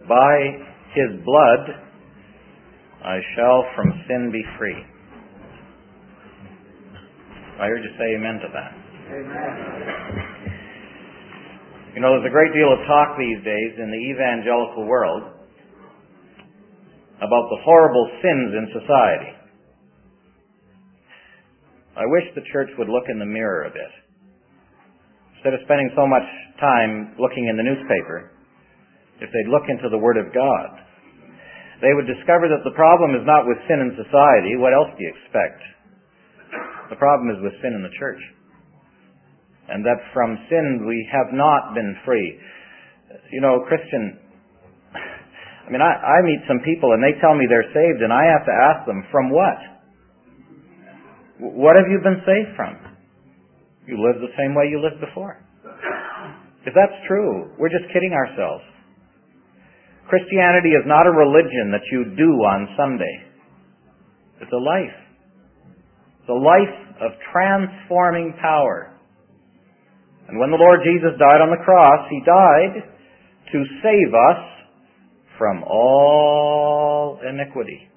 By his blood I shall from sin be free. I heard you say amen to that. Amen. You know, there's a great deal of talk these days in the evangelical world about the horrible sins in society. I wish the church would look in the mirror a bit. Instead of spending so much time looking in the newspaper, if they'd look into the Word of God, they would discover that the problem is not with sin in society. What else do you expect? The problem is with sin in the church. And that from sin we have not been free. You know, Christian, I meet some people and they tell me they're saved and I have to ask them, from what? What have you been saved from? You live the same way you lived before. If that's true, we're just kidding ourselves. Christianity is not a religion that you do on Sunday. It's a life. It's a life of transforming power. And when the Lord Jesus died on the cross, He died to save us from all iniquity.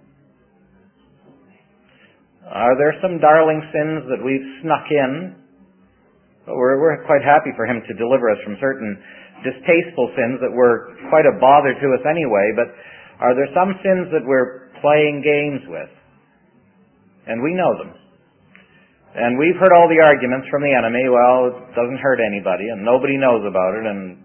Are there some darling sins that we've snuck in? We're quite happy for Him to deliver us from certain distasteful sins that were quite a bother to us anyway, but are there some sins that we're playing games with? And we know them. And we've heard all the arguments from the enemy, well, it doesn't hurt anybody, and nobody knows about it, and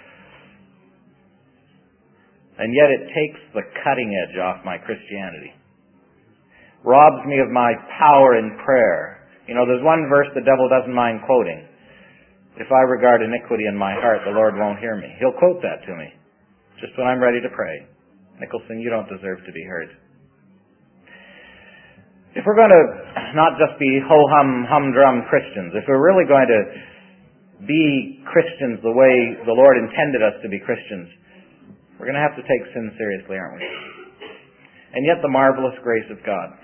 yet it takes the cutting edge off my Christianity. Robs me of my power in prayer. You know, there's one verse the devil doesn't mind quoting. If I regard iniquity in my heart, the Lord won't hear me. He'll quote that to me, just when I'm ready to pray. Nicholson, you don't deserve to be heard. If we're going to not just be ho-hum, humdrum Christians, if we're really going to be Christians the way the Lord intended us to be Christians, we're going to have to take sin seriously, aren't we? And yet the marvelous grace of God.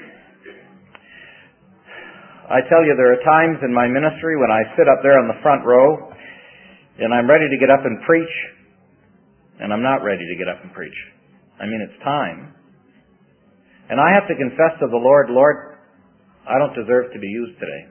I tell you, there are times in my ministry when I sit up there on the front row and I'm ready to get up and preach, and I'm not ready to get up and preach. It's time. And I have to confess to the Lord, Lord, I don't deserve to be used today.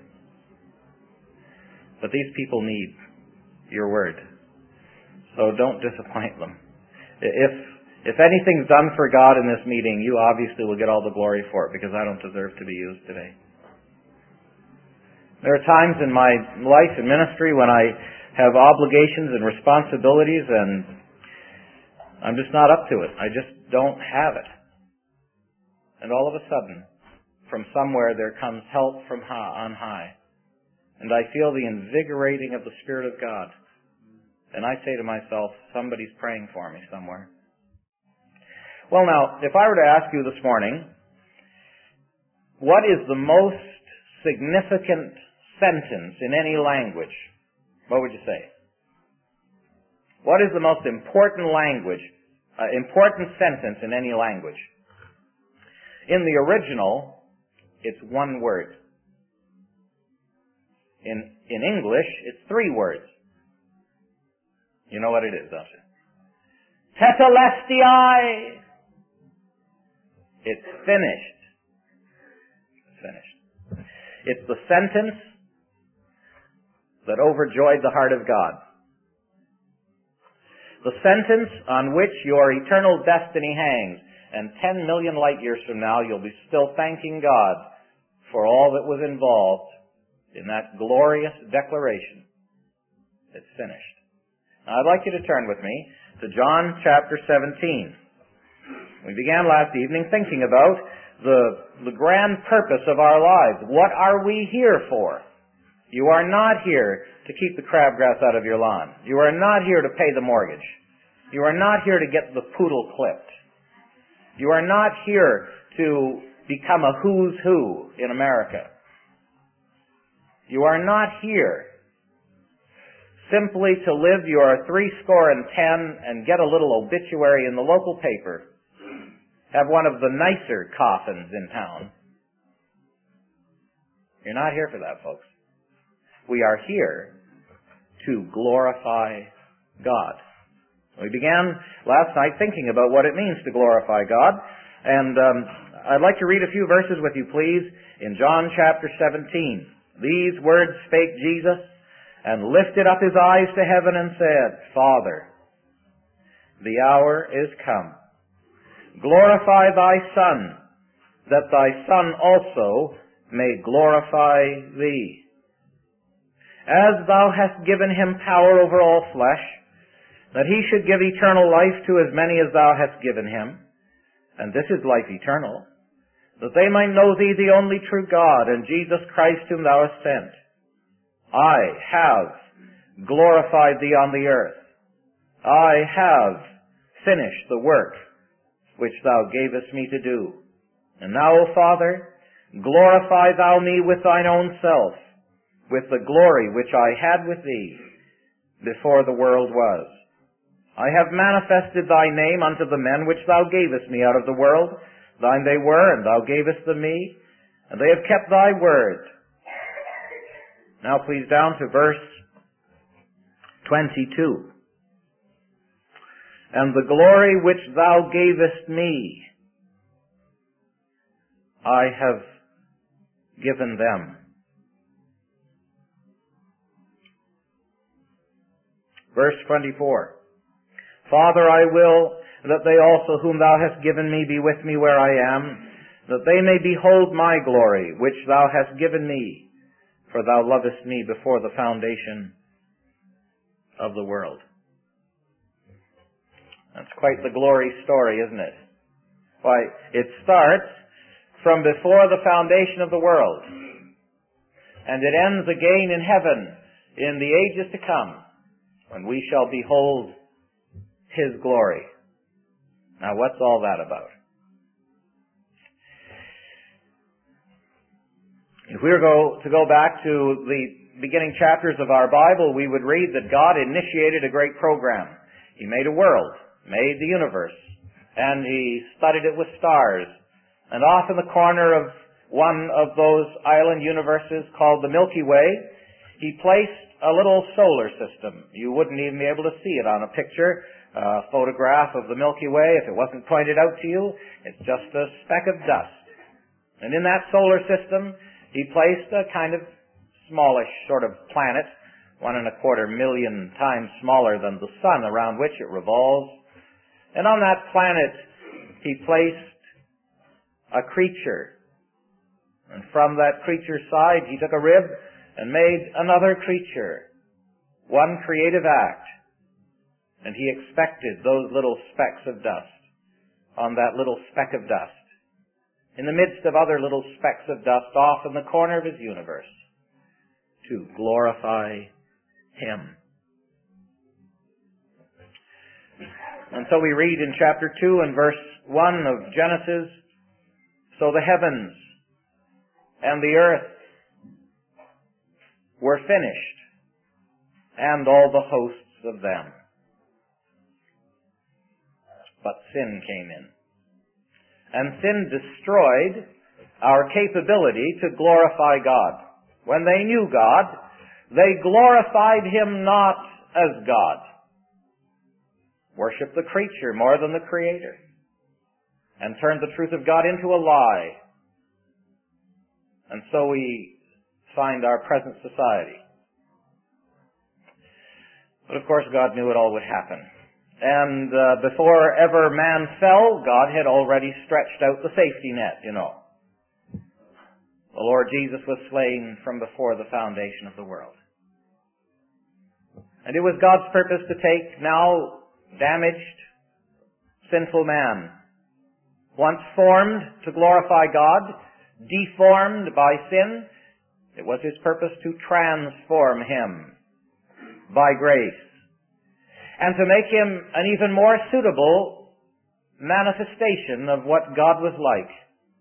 But these people need your word. So don't disappoint them. If anything's done for God in this meeting, you obviously will get all the glory for it, because I don't deserve to be used today. There are times in my life and ministry when I have obligations and responsibilities and I'm just not up to it. I just don't have it. And all of a sudden, from somewhere there comes help from on high. And I feel the invigorating of the Spirit of God. And I say to myself, somebody's praying for me somewhere. Well now, if I were to ask you this morning, what is the most significant sentence in any language, what would you say? What is the most important important sentence in any language? In the original, it's one word. In English, it's three words. You know what it is, don't you? Tetelestai. It's finished. It's finished. It's the sentence that overjoyed the heart of God. The sentence on which your eternal destiny hangs, and 10 million light years from now you'll be still thanking God for all that was involved in that glorious declaration. It's finished. Now I'd like you to turn with me to John chapter 17. We began last evening thinking about the grand purpose of our lives. What are we here for? You are not here to keep the crabgrass out of your lawn. You are not here to pay the mortgage. You are not here to get the poodle clipped. You are not here to become a who's who in America. You are not here simply to live your 70 and get a little obituary in the local paper. Have one of the nicer coffins in town. You're not here for that, folks. We are here to glorify God. We began last night thinking about what it means to glorify God, and I'd like to read a few verses with you, please, in John chapter 17. These words spake Jesus, and lifted up his eyes to heaven and said, Father, the hour is come. Glorify thy Son, that thy Son also may glorify thee. As thou hast given him power over all flesh, that he should give eternal life to as many as thou hast given him, and this is life eternal, that they might know thee the only true God, and Jesus Christ whom thou hast sent. I have glorified thee on the earth. I have finished the work which thou gavest me to do. And now, O Father, glorify thou me with thine own self, with the glory which I had with thee before the world was. I have manifested thy name unto the men which thou gavest me out of the world. Thine they were, and thou gavest them me, and they have kept thy word. Now please down to verse 22. And the glory which thou gavest me, I have given them. Verse 24. Father, I will that they also whom thou hast given me be with me where I am, that they may behold my glory, which thou hast given me, for thou lovest me before the foundation of the world. That's quite the glory story, isn't it? Why, it starts from before the foundation of the world, and it ends again in heaven in the ages to come, when we shall behold his glory. Now, what's all that about? If we were to go back to the beginning chapters of our Bible, we would read that God initiated a great program. He made a world, made the universe, and he studied it with stars. And off in the corner of one of those island universes called the Milky Way, he placed a little solar system. You wouldn't even be able to see it on a picture, a photograph of the Milky Way. If it wasn't pointed out to you, it's just a speck of dust. And in that solar system, he placed a kind of smallish sort of planet, 1.25 million times smaller than the sun around which it revolves. And on that planet, he placed a creature. And from that creature's side, he took a rib and made another creature. One creative act. And he expected those little specks of dust on that little speck of dust, in the midst of other little specks of dust off in the corner of his universe, to glorify him. And so we read in chapter 2 and verse 1 of Genesis, so the heavens and the earth were finished, and all the hosts of them. But sin came in. And sin destroyed our capability to glorify God. When they knew God, they glorified him not as God. Worshipped the creature more than the Creator. And turned the truth of God into a lie. And so we find our present society. But of course God knew it all would happen. And before ever man fell, God had already stretched out the safety net, you know. The Lord Jesus was slain from before the foundation of the world. And it was God's purpose to take now damaged, sinful man, once formed to glorify God, deformed by sin. It was his purpose to transform him by grace, and to make him an even more suitable manifestation of what God was like.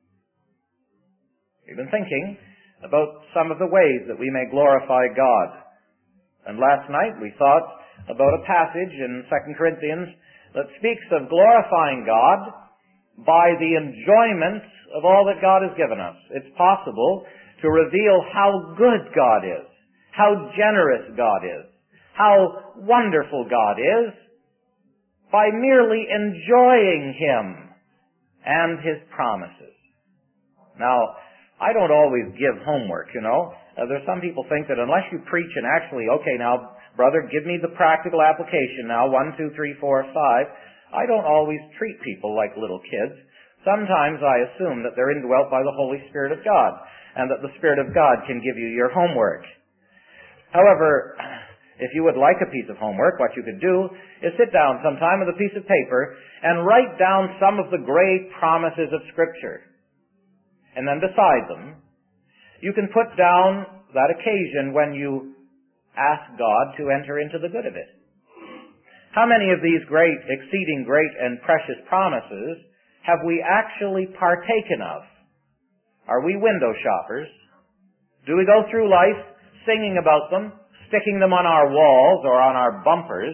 We've been thinking about some of the ways that we may glorify God. And last night we thought about a passage in 2 Corinthians that speaks of glorifying God by the enjoyment of all that God has given us. It's possible to reveal how good God is, how generous God is, how wonderful God is, by merely enjoying Him and His promises. Now, I don't always give homework, There's some people think that unless you preach and actually, okay, now, brother, give me the practical application now, 1, 2, 3, 4, 5. I don't always treat people like little kids. Sometimes I assume that they're indwelt by the Holy Spirit of God, and that the Spirit of God can give you your homework. However, if you would like a piece of homework, what you could do is sit down sometime with a piece of paper and write down some of the great promises of Scripture. And then beside them, you can put down that occasion when you ask God to enter into the good of it. How many of these great, exceeding great and precious promises have we actually partaken of? Are we window shoppers? Do we go through life singing about them, sticking them on our walls or on our bumpers,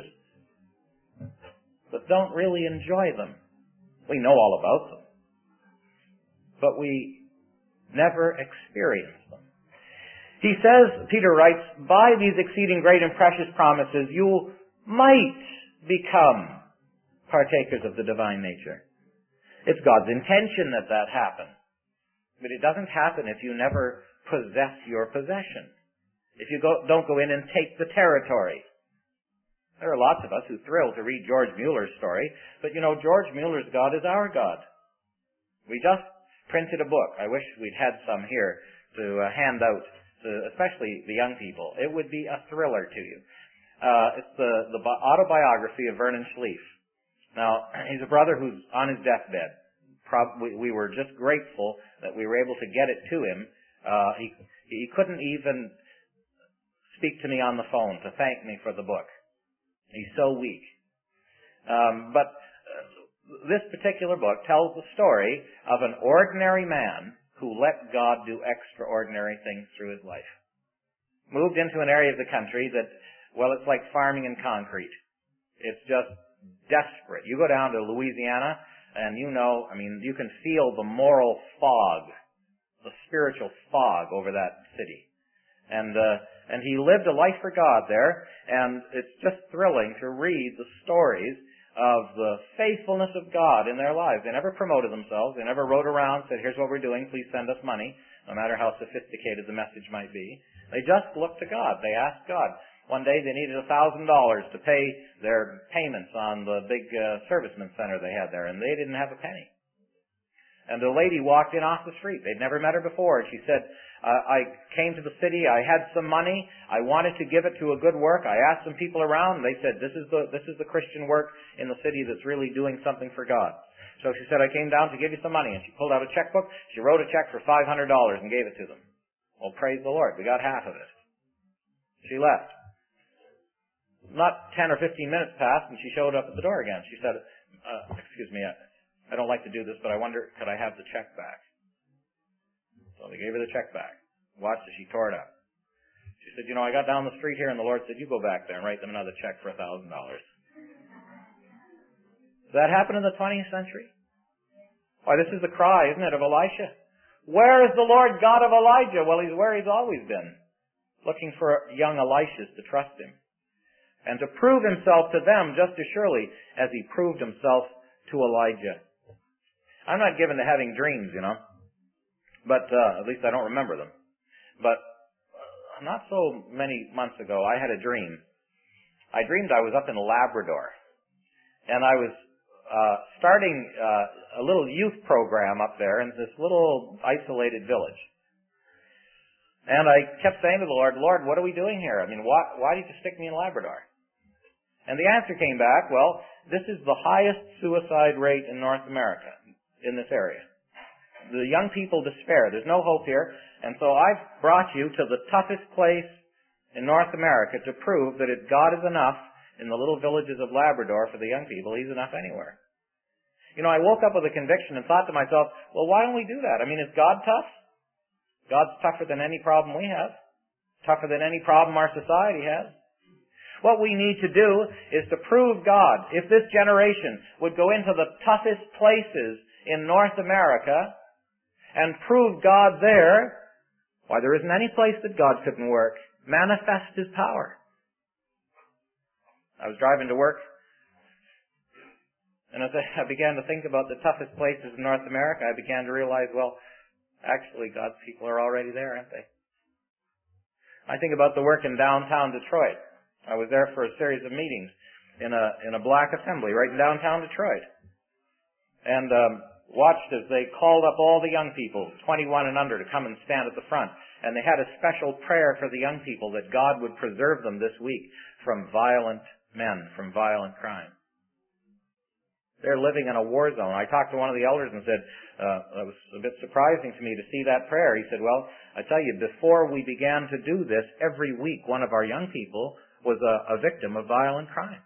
but don't really enjoy them? We know all about them, but we never experience them. He says, Peter writes, by these exceeding great and precious promises you might become partakers of the divine nature. It's God's intention that that happen. But it doesn't happen if you never possess your possession. If you don't go in and take the territory. There are lots of us who thrill to read George Mueller's story, but George Mueller's God is our God. We just printed a book. I wish we'd had some here to hand out to especially the young people. It would be a thriller to you. It's the autobiography of Vernon Schlieff. Now, he's a brother who's on his deathbed. We were just grateful that we were able to get it to him. He couldn't even speak to me on the phone to thank me for the book. He's so weak. But this particular book tells the story of an ordinary man who let God do extraordinary things through his life. Moved into an area of the country that, well, it's like farming in concrete. It's just desperate. You go down to Louisiana and you can feel the moral fog, the spiritual fog over that city. And he lived a life for God there, and it's just thrilling to read the stories of the faithfulness of God in their lives. They never promoted themselves. They never wrote around, said, here's what we're doing, please send us money, no matter how sophisticated the message might be. They just looked to God. They asked God. One day they needed $1,000 to pay their payments on the big serviceman center they had there, and they didn't have a penny. And a lady walked in off the street. They'd never met her before. And she said, I came to the city. I had some money. I wanted to give it to a good work. I asked some people around, and they said, this is the Christian work in the city that's really doing something for God. So she said, I came down to give you some money. And she pulled out a checkbook. She wrote a check for $500 and gave it to them. Well, praise the Lord. We got half of it. She left. Not 10 or 15 minutes passed, and she showed up at the door again. She said, excuse me, I don't like to do this, but I wonder, could I have the check back? So they gave her the check back. Watched as she tore it up. She said, I got down the street here, and the Lord said, you go back there and write them another check for $1,000. Does that happen in the 20th century? Why, this is the cry, isn't it, of Elisha? Where is the Lord God of Elijah? Well, He's where He's always been, looking for young Elishas to trust Him, and to prove Himself to them just as surely as He proved Himself to Elijah. I'm not given to having dreams, but at least I don't remember them. But not so many months ago, I had a dream. I dreamed I was up in Labrador, and I was starting a little youth program up there in this little isolated village. And I kept saying to the Lord, what are we doing here? Why did you stick me in Labrador? And the answer came back, well, this is the highest suicide rate in North America, in this area. The young people despair. There's no hope here. And so I've brought you to the toughest place in North America to prove that if God is enough in the little villages of Labrador for the young people, He's enough anywhere. I woke up with a conviction and thought to myself, well, why don't we do that? Is God tough? God's tougher than any problem we have. Tougher than any problem our society has. What we need to do is to prove God. If this generation would go into the toughest places in North America and prove God there, why, there isn't any place that God couldn't work. Manifest His power. I was driving to work And as I began to think about the toughest places in North America, I began to realize, well, actually God's people are already there, aren't they? I think about the work in downtown Detroit. I was there for a series of meetings in a black assembly right in downtown Detroit. And watched as they called up all the young people, 21 and under, to come and stand at the front. And they had a special prayer for the young people that God would preserve them this week from violent men, from violent crime. They're living in a war zone. I talked to one of the elders and said, it was a bit surprising to me to see that prayer. He said, well, I tell you, before we began to do this, every week one of our young people was a victim of violent crime.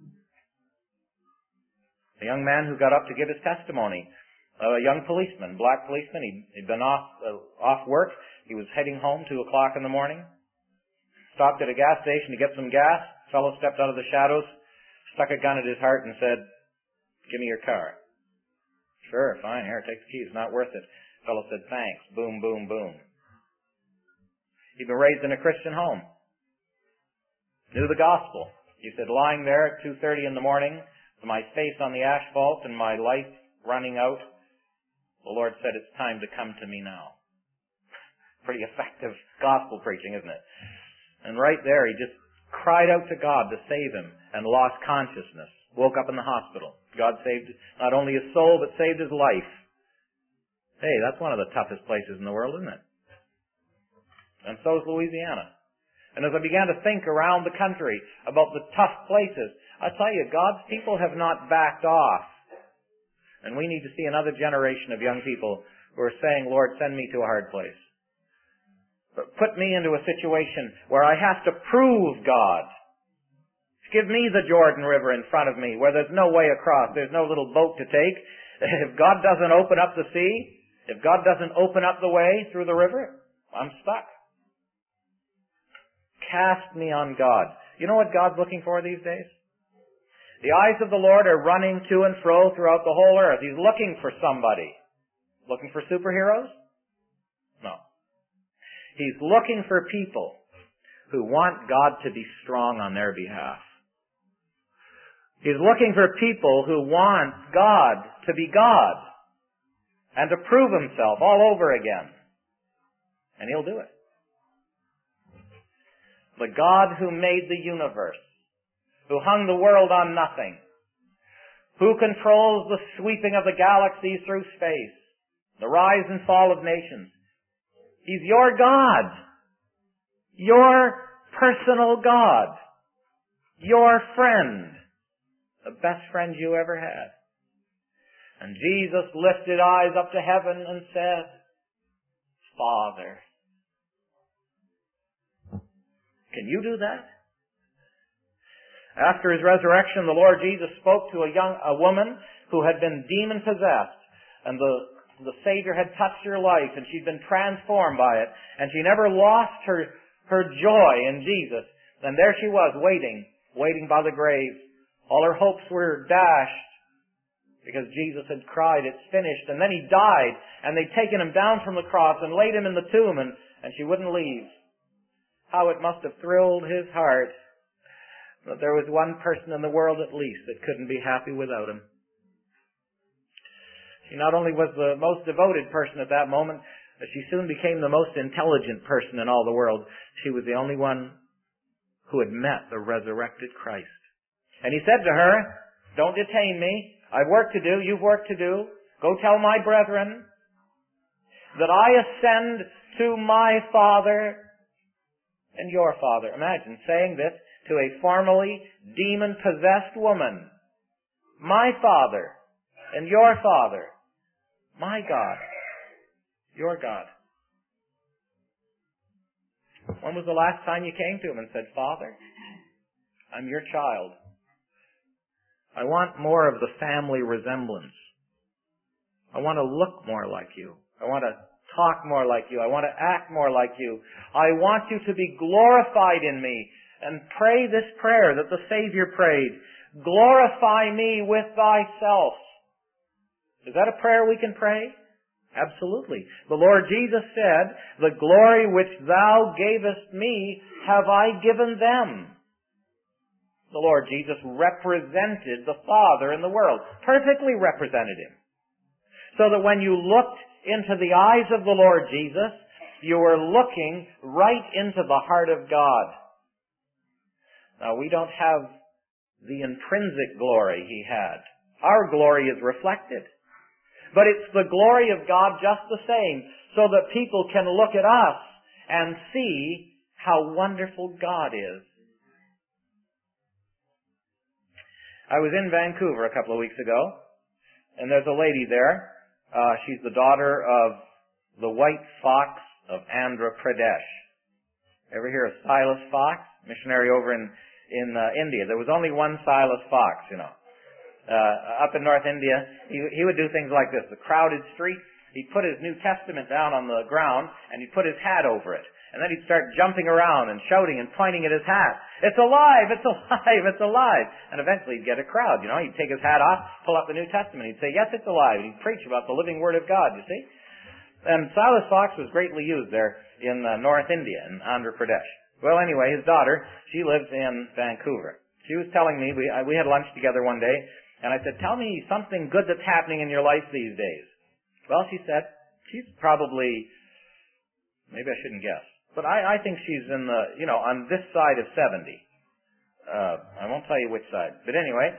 A young man who got up to give his testimony, a young policeman, black policeman, he'd been off work. He was heading home 2 o'clock in the morning. Stopped at a gas station to get some gas. Fellow stepped out of the shadows, stuck a gun at his heart and said, give me your car. Sure, fine, here, take the keys, not worth it. Fellow said, thanks. Boom, boom, boom. He'd been raised in a Christian home. Knew the gospel. He said, lying there at 2:30 in the morning, with my face on the asphalt and my life running out, the Lord said, it's time to come to me now. Pretty effective gospel preaching, isn't it? And right there, he just cried out to God to save him and lost consciousness. Woke up in the hospital. God saved not only his soul, but saved his life. Hey, that's one of the toughest places in the world, isn't it? And so is Louisiana. And as I began to think around the country about the tough places, I tell you, God's people have not backed off. And we need to see another generation of young people who are saying, Lord, send me to a hard place. But put me into a situation where I have to prove God. Give me the Jordan River in front of me where there's no way across. There's no little boat to take. If God doesn't open up the sea, if God doesn't open up the way through the river, I'm stuck. Cast me on God. You know what God's looking for these days? The eyes of the Lord are running to and fro throughout the whole earth. He's looking for somebody. Looking for superheroes? No. He's looking for people who want God to be strong on their behalf. He's looking for people who want God to be God and to prove himself all over again. And he'll do it. The God who made the universe, who hung the world on nothing, who controls the sweeping of the galaxies through space, the rise and fall of nations. He's your God. Your personal God. Your friend. The best friend you ever had. And Jesus lifted eyes up to heaven and said, Father. Can you do that? After his resurrection, the Lord Jesus spoke to a woman who had been demon-possessed, and the Savior had touched her life, and she'd been transformed by it, and she never lost her joy in Jesus. And there she was, waiting by the grave. All her hopes were dashed because Jesus had cried, it's finished. And then he died, and they'd taken him down from the cross and laid him in the tomb, and she wouldn't leave. How it must have thrilled his heart that there was one person in the world at least that couldn't be happy without him. She not only was the most devoted person at that moment, but she soon became the most intelligent person in all the world. She was the only one who had met the resurrected Christ. And he said to her, don't detain me. I've work to do. You've work to do. Go tell my brethren that I ascend to my Father and your Father. Imagine saying this to a formerly demon-possessed woman. My Father and your Father. My God. Your God. When was the last time you came to him and said, Father, I'm your child. I want more of the family resemblance. I want to look more like you. I want to talk more like you. I want to act more like you. I want you to be glorified in me. And pray this prayer that the Savior prayed. Glorify me with thyself. Is that a prayer we can pray? Absolutely. The Lord Jesus said, the glory which thou gavest me have I given them. The Lord Jesus represented the Father in the world, perfectly represented Him. So that when you looked into the eyes of the Lord Jesus, you were looking right into the heart of God. Now, we don't have the intrinsic glory He had. Our glory is reflected. But it's the glory of God just the same, so that people can look at us and see how wonderful God is. I was in Vancouver a couple of weeks ago, and there's a lady there. She's the daughter of the White Fox of Andhra Pradesh. Ever hear of Silas Fox? Missionary over in India. There was only one Silas Fox, you know. Up in North India, he would do things like this. The crowded street, he'd put his New Testament down on the ground, and he'd put his hat over it. And then he'd start jumping around and shouting and pointing at his hat. It's alive! It's alive! It's alive! And eventually he'd get a crowd, you know. He'd take his hat off, pull up the New Testament. He'd say, yes, it's alive. And he'd preach about the living Word of God, you see. And Silas Fox was greatly used there in North India, in Andhra Pradesh. Well, anyway, his daughter, she lives in Vancouver. She was telling me, we had lunch together one day, and I said, tell me something good that's happening in your life these days. Well, she said, she's probably, maybe I shouldn't guess, but I think she's in the, you know, on this side of 70. I won't tell you which side. But anyway,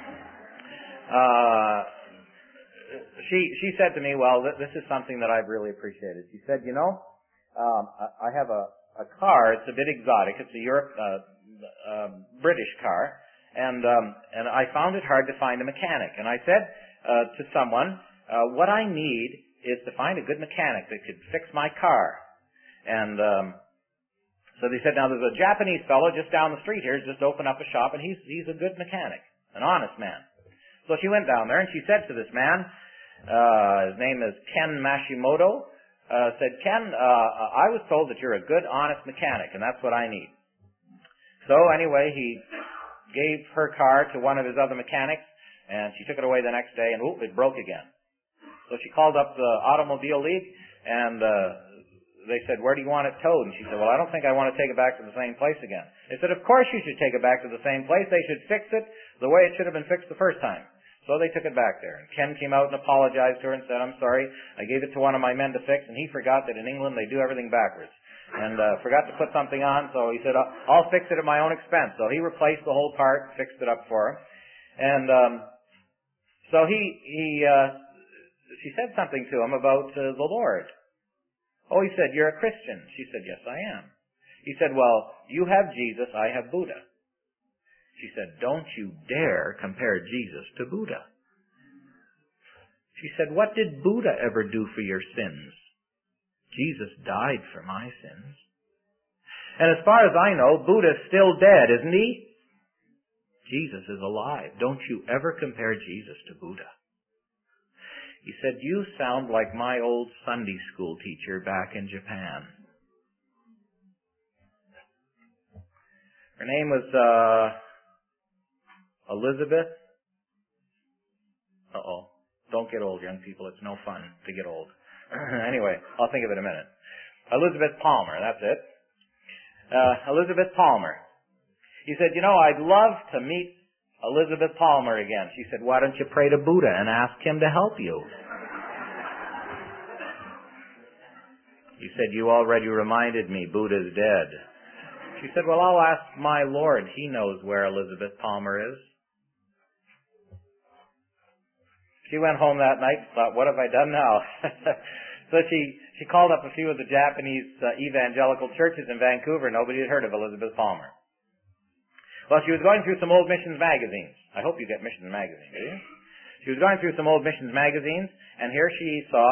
she said to me, well, this is something that I've really appreciated. She said, you know, I have a car. It's a bit exotic. It's a British car. And I found it hard to find a mechanic. And I said to someone, what I need is to find a good mechanic that could fix my car. And so they said, now there's a Japanese fellow just down the street here who's just opened up a shop, and he's a good mechanic, an honest man. So she went down there and she said to this man, his name is Ken Mashimoto, said, Ken, I was told that you're a good, honest mechanic, and that's what I need. So anyway, he gave her car to one of his other mechanics, and she took it away the next day, and it broke again. So she called up the Automobile League, and they said, where do you want it towed? And she said, well, I don't think I want to take it back to the same place again. They said, of course you should take it back to the same place. They should fix it the way it should have been fixed the first time. So they took it back there. And Ken came out and apologized to her and said, I'm sorry, I gave it to one of my men to fix, and he forgot that in England they do everything backwards. And forgot to put something on, so he said, I'll fix it at my own expense. So he replaced the whole part, fixed it up for her. And so she said something to him about the Lord. Oh, he said, you're a Christian. She said, yes, I am. He said, well, you have Jesus, I have Buddha. She said, don't you dare compare Jesus to Buddha. She said, what did Buddha ever do for your sins? Jesus died for my sins. And as far as I know, Buddha's still dead, isn't he? Jesus is alive. Don't you ever compare Jesus to Buddha. He said, you sound like my old Sunday school teacher back in Japan. Her name was Elizabeth. Uh-oh. Don't get old, young people. It's no fun to get old. Anyway, I'll think of it in a minute. Elizabeth Palmer, that's it. Elizabeth Palmer. He said, you know, I'd love to meet Elizabeth Palmer again. She said, why don't you pray to Buddha and ask him to help you? He said, you already reminded me Buddha's dead. She said, well, I'll ask my Lord. He knows where Elizabeth Palmer is. She went home that night and thought, what have I done now? So she called up a few of the Japanese evangelical churches in Vancouver. Nobody had heard of Elizabeth Palmer. Well, she was going through some old missions magazines. I hope you get missions magazines, do you? She was going through some old missions magazines, and here she saw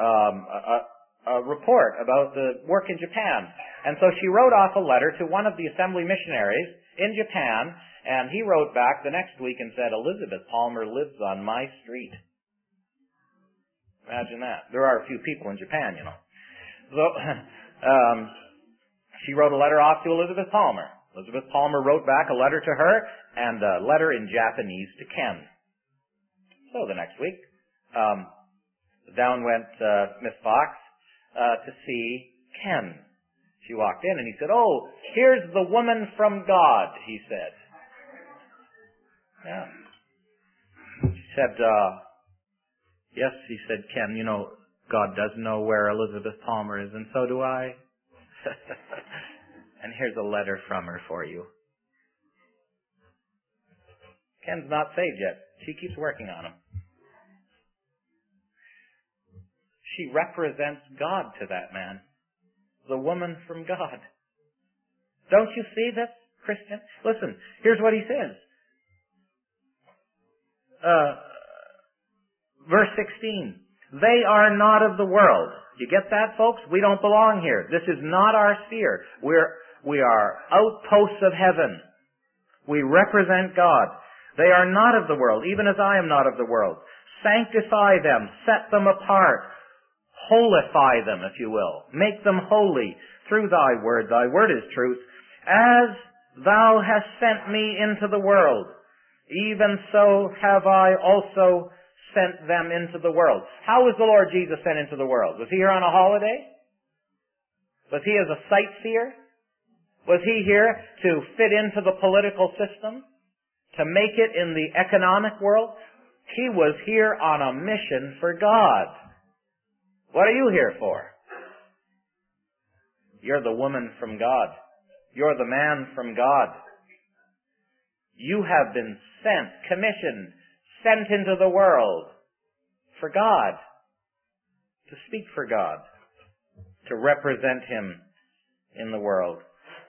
a report about the work in Japan. And so she wrote off a letter to one of the assembly missionaries in Japan, and he wrote back the next week and said, Elizabeth Palmer lives on my street. Imagine that. There are a few people in Japan, you know. So she wrote a letter off to Elizabeth Palmer. Elizabeth Palmer wrote back a letter to her and a letter in Japanese to Ken. So the next week, down went Miss Fox to see Ken. She walked in and he said, oh, here's the woman from God, he said. Yeah. She said, yes, he said, Ken, you know, God does know where Elizabeth Palmer is, and so do I. And here's a letter from her for you. Ken's not saved yet. She keeps working on him. She represents God to that man. The woman from God. Don't you see this, Christian? Listen, here's what he says. Verse 16. They are not of the world. You get that, folks? We don't belong here. This is not our sphere. We are outposts of heaven. We represent God. They are not of the world, even as I am not of the world. Sanctify them. Set them apart. Holify them, if you will. Make them holy through thy word. Thy word is truth. As thou hast sent me into the world, even so have I also sent them into the world. How was the Lord Jesus sent into the world? Was he here on a holiday? Was he as a sightseer? Was he here to fit into the political system? To make it in the economic world? He was here on a mission for God. What are you here for? You're the woman from God. You're the man from God. You have been sent, commissioned, sent into the world for God, to speak for God, to represent Him in the world.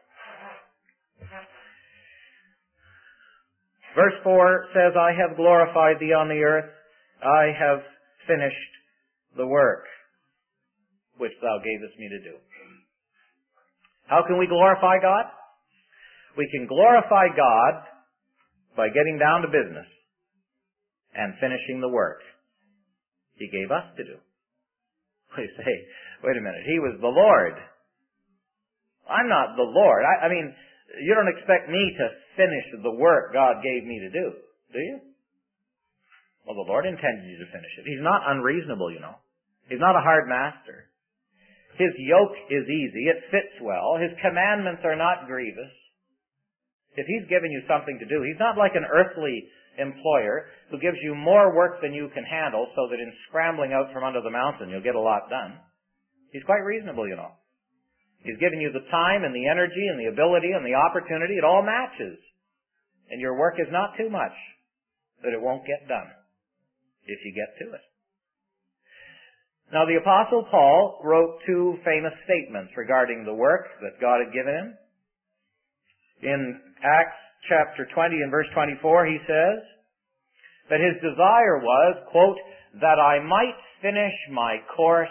Verse 4 says, I have glorified thee on the earth. I have finished the work which thou gavest me to do. How can we glorify God? We can glorify God by getting down to business and finishing the work He gave us to do. We say, wait a minute, He was the Lord. I'm not the Lord. I mean, you don't expect me to finish the work God gave me to do you? Well, the Lord intended you to finish it. He's not unreasonable, you know. He's not a hard master. His yoke is easy. It fits well. His commandments are not grievous. If He's given you something to do, He's not like an earthly employer who gives you more work than you can handle so that in scrambling out from under the mountain you'll get a lot done. He's quite reasonable, you know. He's given you the time and the energy and the ability and the opportunity. It all matches. And your work is not too much that it won't get done if you get to it. Now, the Apostle Paul wrote two famous statements regarding the work that God had given him. In Acts chapter 20 and verse 24, he says that his desire was, quote, that I might finish my course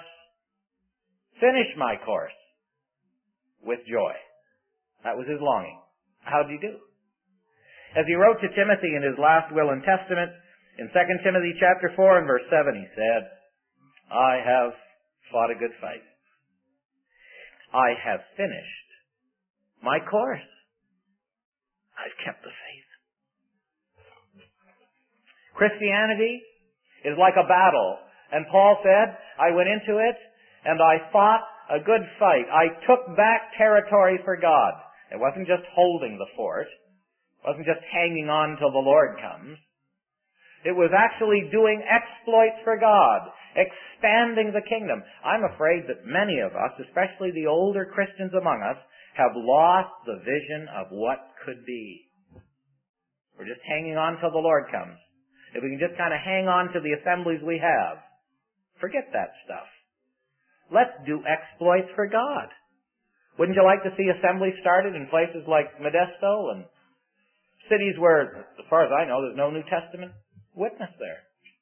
with joy. That was his longing. How did he do? As he wrote to Timothy in his last will and testament, in 2 Timothy chapter 4 and verse 7, he said, I have fought a good fight. I have finished my course. I've kept the faith. Christianity is like a battle. And Paul said, I went into it and I fought a good fight. I took back territory for God. It wasn't just holding the fort. It wasn't just hanging on till the Lord comes. It was actually doing exploits for God, expanding the kingdom. I'm afraid that many of us, especially the older Christians among us, have lost the vision of what could be. We're just hanging on till the Lord comes. If we can just kind of hang on to the assemblies we have, forget that stuff. Let's do exploits for God. Wouldn't you like to see assemblies started in places like Modesto and cities where, as far as I know, there's no New Testament witness there?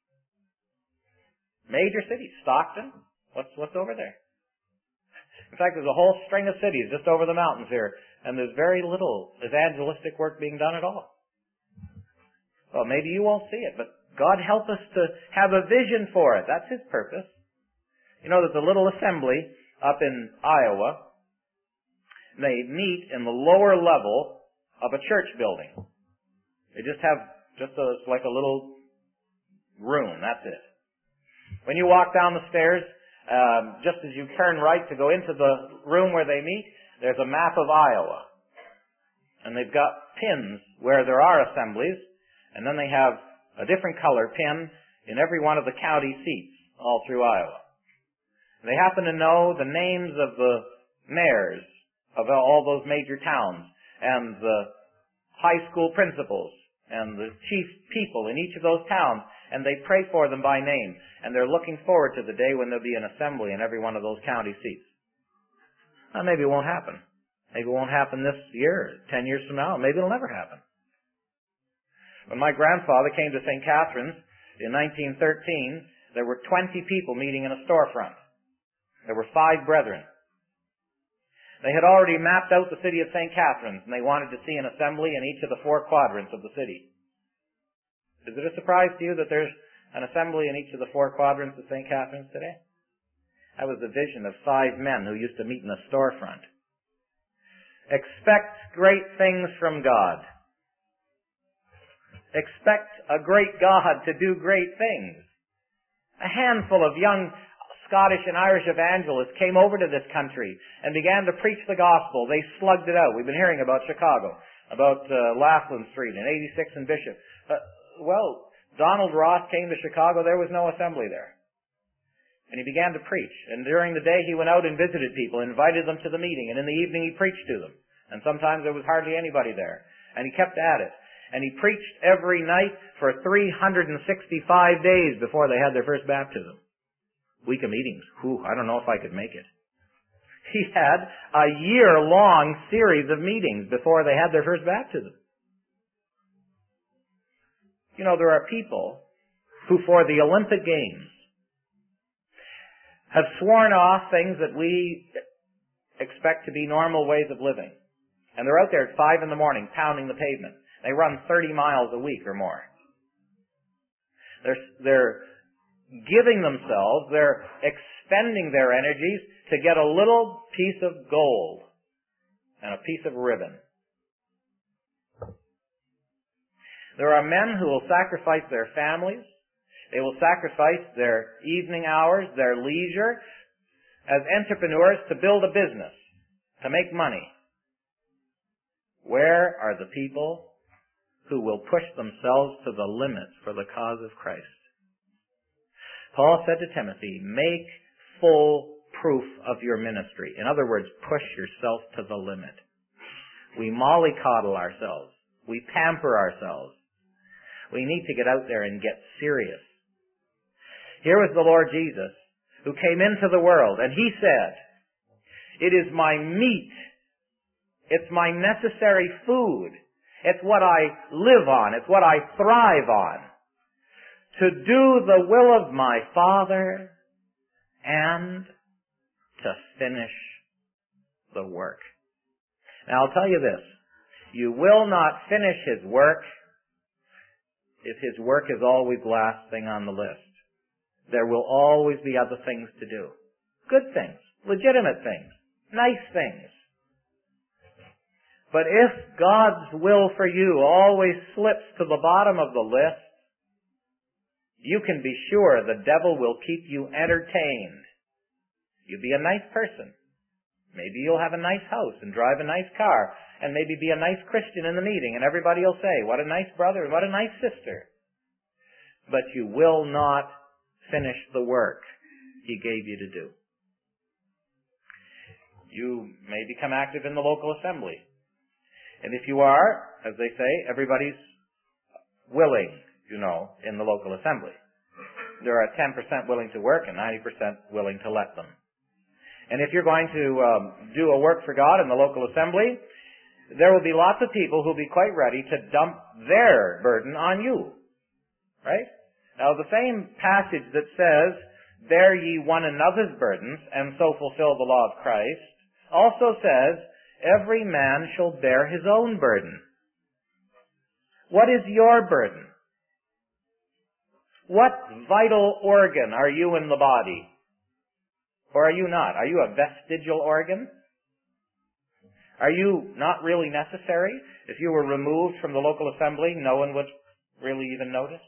Major cities. Stockton. What's over there? In fact, there's a whole string of cities just over the mountains here, and there's very little evangelistic work being done at all. Well, maybe you won't see it, but God help us to have a vision for it. That's His purpose. You know, there's a little assembly up in Iowa. They meet in the lower level of a church building. They just have like a little room. That's it. When you walk down the stairs, just as you turn right to go into the room where they meet, there's a map of Iowa. And they've got pins where there are assemblies, And then they have a different color pin in every one of the county seats all through Iowa. They happen to know the names of the mayors of all those major towns and the high school principals and the chief people in each of those towns, and they pray for them by name. And they're looking forward to the day when there'll be an assembly in every one of those county seats. Well, maybe it won't happen. Maybe it won't happen this year, 10 years from now. Maybe it'll never happen. When my grandfather came to St. Catharines in 1913, there were 20 people meeting in a storefront. There were 5 brethren. They had already mapped out the city of St. Catharines, and they wanted to see an assembly in each of the 4 quadrants of the city. Is it a surprise to you that there's an assembly in each of the 4 quadrants of St. Catharines today? That was a vision of 5 men who used to meet in a storefront. Expect great things from God. Expect a great God to do great things. A handful of young Scottish and Irish evangelists came over to this country and began to preach the gospel. They slugged it out. We've been hearing about Chicago, about Laughlin Street and 86 and Bishop. Donald Ross came to Chicago. There was no assembly there. And he began to preach. And during the day he went out and visited people, invited them to the meeting. And in the evening he preached to them. And sometimes there was hardly anybody there. And he kept at it. And he preached every night for 365 days before they had their first baptism. Week of meetings. I don't know if I could make it. He had a year-long series of meetings before they had their first baptism. You know, there are people who for the Olympic Games have sworn off things that we expect to be normal ways of living. And they're out there at 5 in the morning pounding the pavement. They run 30 miles a week or more. They're giving themselves, they're expending their energies to get a little piece of gold and a piece of ribbon. There are men who will sacrifice their families. They will sacrifice their evening hours, their leisure as entrepreneurs to build a business, to make money. Where are the people who will push themselves to the limit for the cause of Christ? Paul said to Timothy, make full proof of your ministry. In other words, push yourself to the limit. We mollycoddle ourselves. We pamper ourselves. We need to get out there and get serious. Here was the Lord Jesus who came into the world, and he said, it is my meat. It's my necessary food. It's what I live on. It's what I thrive on. To do the will of my Father and to finish the work. Now I'll tell you this. You will not finish his work if his work is always last thing on the list. There will always be other things to do. Good things. Legitimate things. Nice things. But if God's will for you always slips to the bottom of the list, you can be sure the devil will keep you entertained. You'll be a nice person. Maybe you'll have a nice house and drive a nice car and maybe be a nice Christian in the meeting and everybody will say, what a nice brother and what a nice sister. But you will not finish the work he gave you to do. You may become active in the local assembly. And if you are, as they say, everybody's willing, in the local assembly. There are 10% willing to work and 90% willing to let them. And if you're going to do a work for God in the local assembly, there will be lots of people who will be quite ready to dump their burden on you. Right? Now the same passage that says, bear ye one another's burdens and so fulfill the law of Christ, also says, every man shall bear his own burden. What is your burden? What vital organ are you in the body? Or are you not? Are you a vestigial organ? Are you not really necessary? If you were removed from the local assembly, no one would really even notice?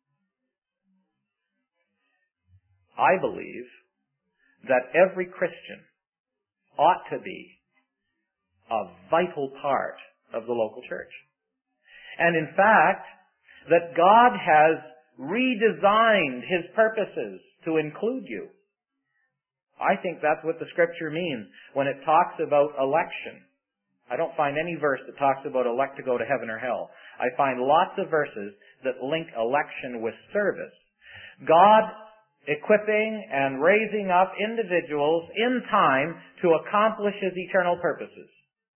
I believe that every Christian ought to be a vital part of the local church. And in fact, that God has redesigned His purposes to include you. I think that's what the Scripture means when it talks about election. I don't find any verse that talks about elect to go to heaven or hell. I find lots of verses that link election with service. God equipping and raising up individuals in time to accomplish His eternal purposes.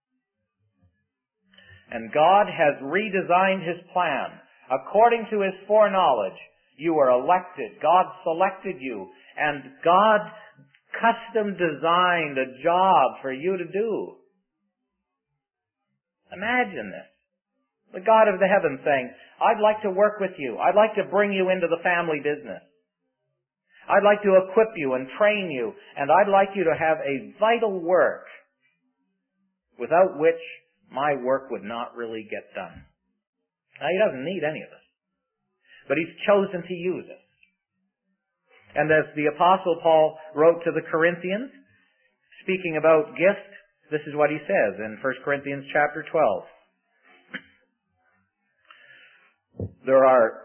And God has redesigned His plan. According to His foreknowledge, you are elected. God selected you. And God custom designed a job for you to do. Imagine this. The God of the heavens saying, I'd like to work with you. I'd like to bring you into the family business. I'd like to equip you and train you. And I'd like you to have a vital work without which my work would not really get done. Now, He doesn't need any of us. But He's chosen to use us. And as the Apostle Paul wrote to the Corinthians, speaking about gifts, this is what he says in 1 Corinthians chapter 12. There are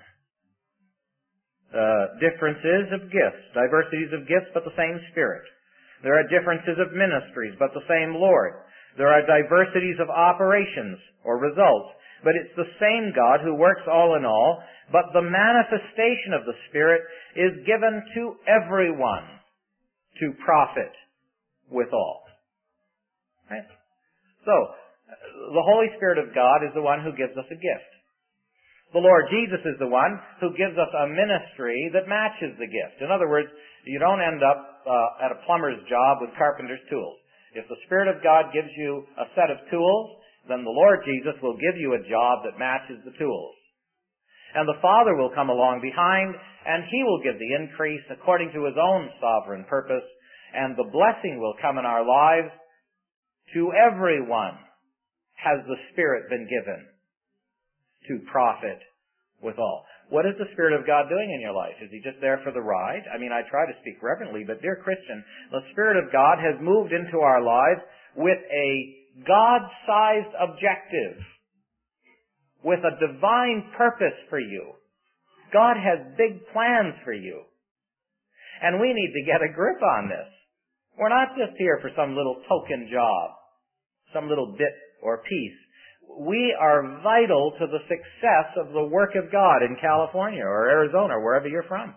differences of gifts, diversities of gifts, but the same Spirit. There are differences of ministries, but the same Lord. There are diversities of operations or results, but it's the same God who works all in all, but the manifestation of the Spirit is given to everyone to profit withal. Right? So, the Holy Spirit of God is the one who gives us a gift. The Lord Jesus is the one who gives us a ministry that matches the gift. In other words, you don't end up at a plumber's job with carpenter's tools. If the Spirit of God gives you a set of tools, then the Lord Jesus will give you a job that matches the tools. And the Father will come along behind, and He will give the increase according to His own sovereign purpose, and the blessing will come in our lives. To everyone has the Spirit been given to profit withal. What is the Spirit of God doing in your life? Is He just there for the ride? I mean, I try to speak reverently, but dear Christian, the Spirit of God has moved into our lives with a God-sized objective, with a divine purpose for you. God has big plans for you. And we need to get a grip on this. We're not just here for some little token job, some little bit or piece. We are vital to the success of the work of God in California or Arizona, wherever you're from.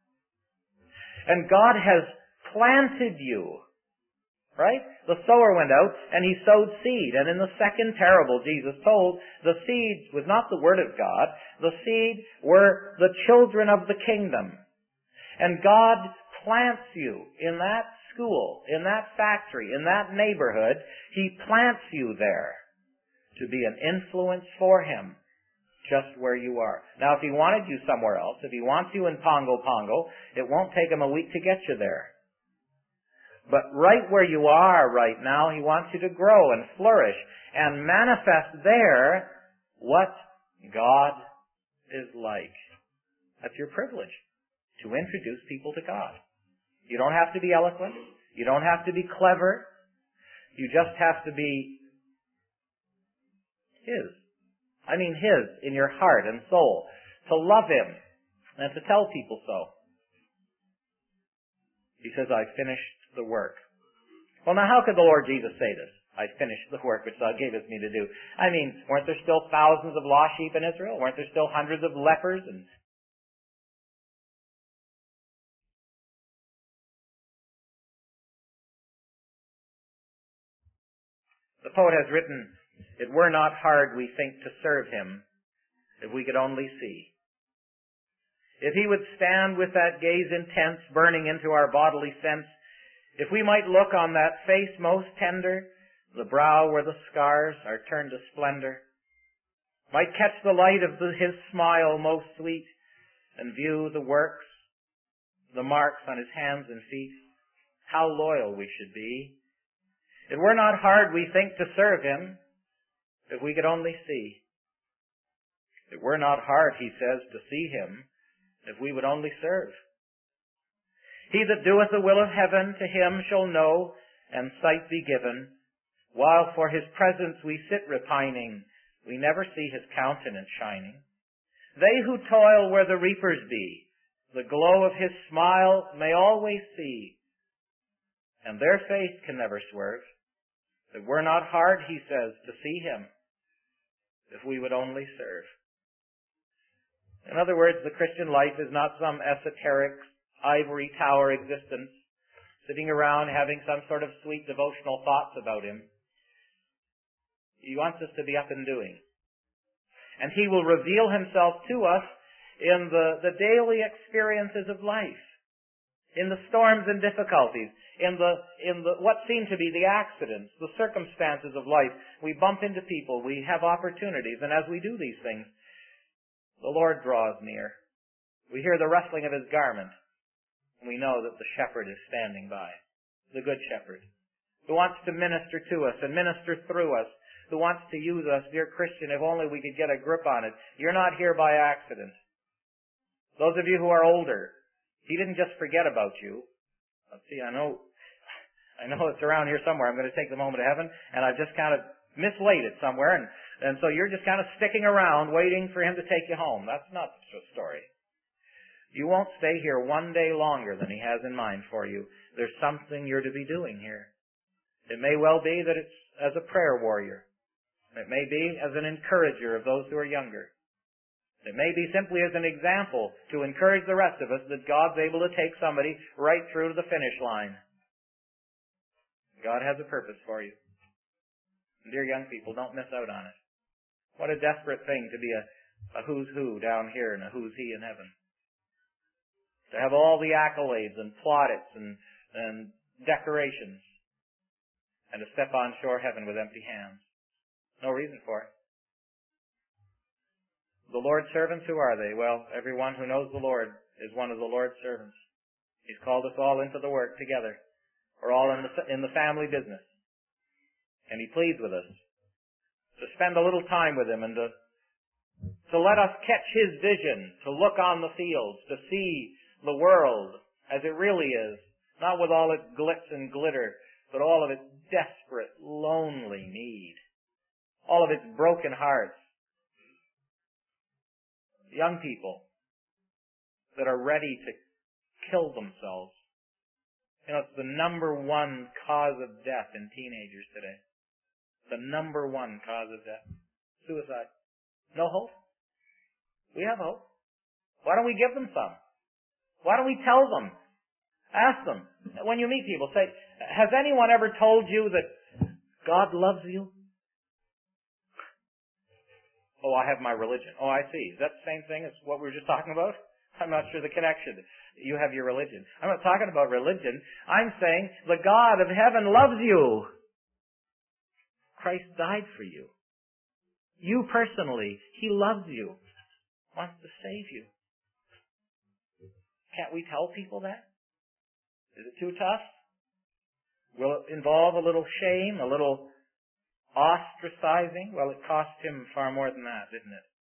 And God has planted you, right? The sower went out and he sowed seed. And in the second parable, Jesus told, the seed was not the word of God. The seed were the children of the kingdom. And God plants you in that school, in that factory, in that neighborhood. He plants you there to be an influence for Him just where you are. Now, if He wanted you somewhere else, if He wants you in Pongo, it won't take Him a week to get you there. But right where you are right now, He wants you to grow and flourish and manifest there what God is like. That's your privilege, to introduce people to God. You don't have to be eloquent. You don't have to be clever. You just have to be His. I mean His in your heart and soul. To love Him and to tell people so. He says, I finished the work. Well, now how could the Lord Jesus say this? I finished the work which Thou gavest me to do. I mean, weren't there still thousands of lost sheep in Israel? Weren't there still hundreds of lepers and the poet has written, it were not hard, we think, to serve Him, if we could only see. If He would stand with that gaze intense, burning into our bodily sense, if we might look on that face most tender, the brow where the scars are turned to splendor, might catch the light of His smile most sweet, and view the works, the marks on His hands and feet, how loyal we should be. It were not hard, we think, to serve Him, if we could only see. It were not hard, He says, to see Him, if we would only serve. He that doeth the will of heaven, to him shall know, and sight be given. While for His presence we sit repining, we never see His countenance shining. They who toil where the reapers be, the glow of his smile may always see. And their faith can never swerve. It were not hard, he says, to see him, if we would only serve. In other words, the Christian life is not some esoteric ivory tower existence, sitting around having some sort of sweet devotional thoughts about him. He wants us to be up and doing. And he will reveal himself to us in the daily experiences of life, in the storms and difficulties, in the what seem to be the accidents, the circumstances of life. We bump into people, we have opportunities, and as we do these things, the Lord draws near. We hear the rustling of his garment, and we know that the shepherd is standing by, the good shepherd, who wants to minister to us and minister through us, who wants to use us. Dear Christian, if only we could get a grip on it. You're not here by accident. Those of you who are older, he didn't just forget about you. Let's see, I know it's around here somewhere. I'm going to take the moment of heaven, and I've just kind of mislaid it somewhere, and so you're just kind of sticking around waiting for him to take you home. That's not the story. You won't stay here one day longer than he has in mind for you. There's something you're to be doing here. It may well be that it's as a prayer warrior. It may be as an encourager of those who are younger. It may be simply as an example to encourage the rest of us that God's able to take somebody right through to the finish line. God has a purpose for you. And dear young people, don't miss out on it. What a desperate thing to be a who's who down here and a who's he in heaven. To have all the accolades and plaudits and decorations, and to step on shore heaven with empty hands. No reason for it. The Lord's servants, who are they? Well, everyone who knows the Lord is one of the Lord's servants. He's called us all into the work together. We're all in the family business. And he pleads with us to spend a little time with him and to let us catch his vision, to look on the fields, to see the world as it really is, not with all its glitz and glitter, but all of its desperate, lonely need, all of its broken hearts. Young people that are ready to kill themselves. You know, it's the number one cause of death in teenagers today. The number one cause of death. Suicide. No hope? We have hope. Why don't we give them some? Why don't we tell them? Ask them. When you meet people, say, has anyone ever told you that God loves you? Oh, I have my religion. Oh, I see. Is that the same thing as what we were just talking about? I'm not sure the connection. You have your religion. I'm not talking about religion. I'm saying the God of heaven loves you. Christ died for you. You personally, he loves you. Wants to save you. Can't we tell people that? Is it too tough? Will it involve a little shame, a little ostracizing? Well, it cost him far more than that, didn't it?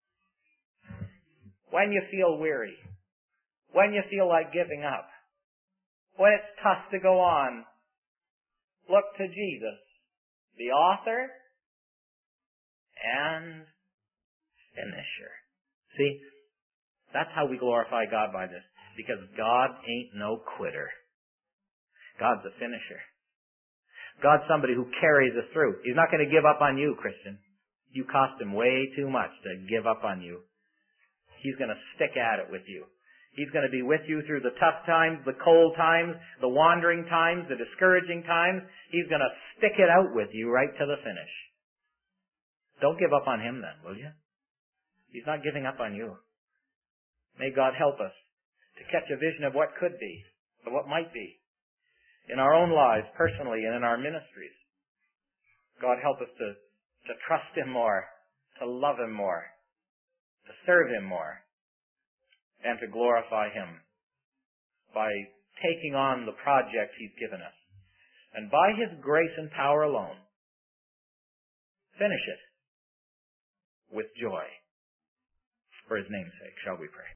When you feel weary, when you feel like giving up, when it's tough to go on, look to Jesus, the author and finisher. See, that's how we glorify God by this, because God ain't no quitter. God's a finisher. God's somebody who carries us through. He's not going to give up on you, Christian. You cost him way too much to give up on you. He's going to stick at it with you. He's going to be with you through the tough times, the cold times, the wandering times, the discouraging times. He's going to stick it out with you right to the finish. Don't give up on him then, will you? He's not giving up on you. May God help us to catch a vision of what could be, of what might be, in our own lives, personally, and in our ministries. God help us to trust him more, to love him more, to serve him more, and to glorify him by taking on the project he's given us. And by his grace and power alone, finish it with joy. For his name's sake, shall we pray?